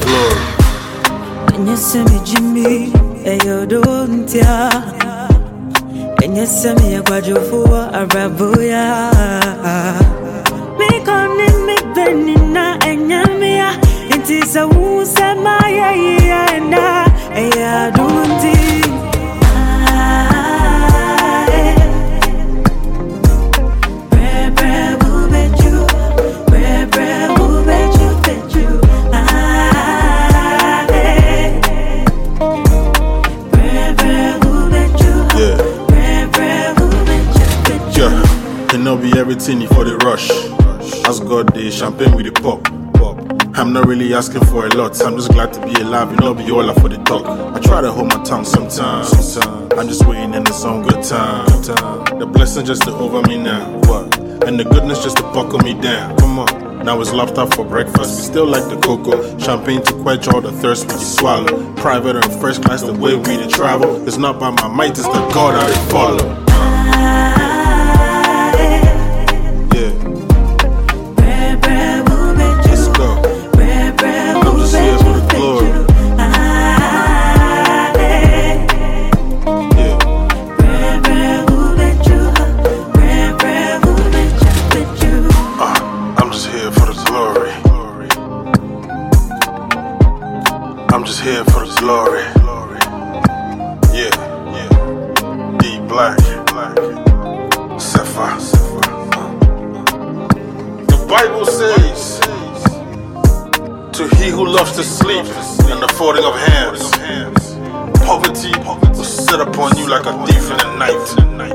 glory. And you see me Jimmy, and you don't ya. And you see me a quadruple a raboya. Me come me benina and yamia. It is a woo samaya and I don't Not be everything for the rush. As God the champagne with the pop. I'm not really asking for a lot. I'm just glad to be alive and not be all up for the talk. I try to hold my tongue sometimes. I'm just waiting in the some good time. The blessing just to over me now. What? And the goodness just to buckle me down. Come on. Now it's lobster for breakfast. We still like the cocoa. Champagne to quench all the thirst we swallow. Private and first class the way we to travel. It's not by my might, it's the God I follow. I'm just here for the glory. Yeah. D Black. Sepha. The Bible says, to he who loves to sleep and the folding of hands, poverty will sit upon you like a thief in the night.